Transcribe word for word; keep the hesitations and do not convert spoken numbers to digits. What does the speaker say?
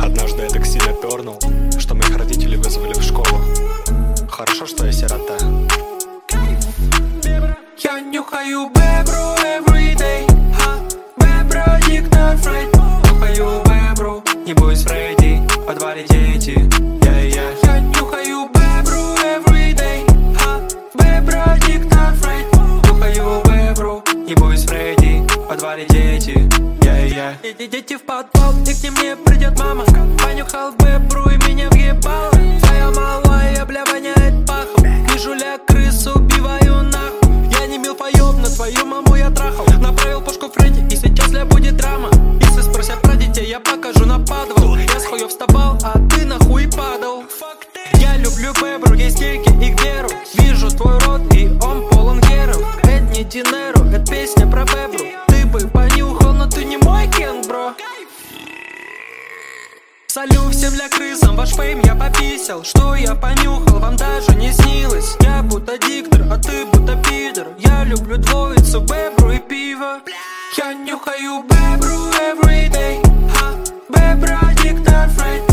Однажды я так сильно пернул, что моих родителей вызвали в школу. Хорошо, что я сирота. Я нюхаю бебру everyday, ха, бебра диктор Фрейд. Нюхаю бебру, не бойся Фредди, в подвале дети, yeah, yeah. Я нюхаю бебру everyday, ха, бебра диктор Фрейд. Нюхаю бебру, не бойся Фредди, в подвале дети, yeah, yeah. Дети, дети в подвал, и к ним не придет мама. Понюхал бебру и меня въебало. Твоя малая, бля, воняет пахом. Вижу ля крыс, убиваю нахуй. Я не милфоёб, на твою маму я трахал. Направил пушку Фредди, и сейчас ля будет драма. Если спросят про детей, я покажу на подвал. Я с хуёв вставал, а ты нахуй падал. Я люблю бебру, есть гейки и к веру. Вижу твой рот, и он полон геров. Это не Динеро, это песня про бебру. Ты бы понюхал, но ты не мой Кен, бро. Салют всем ля крысам, ваш фейм я пописал. Что я понюхал, вам даже не снилось. Я будто диктор, а ты будто пидор. Я люблю двоицу, бебру и пиво. Я нюхаю бебру everyday, ха, бебра диктор Фрейд.